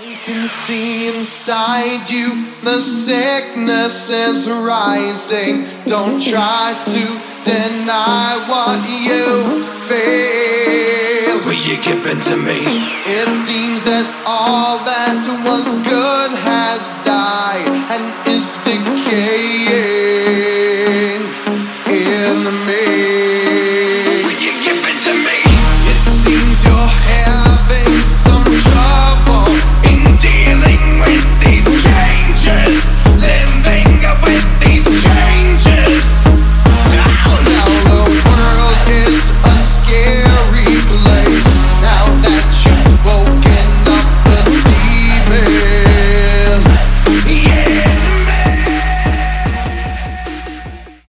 I can see inside you, the sickness is rising. Don't try to deny what you feel. Will you give in to me? It seems that all that was good has died and is decaying.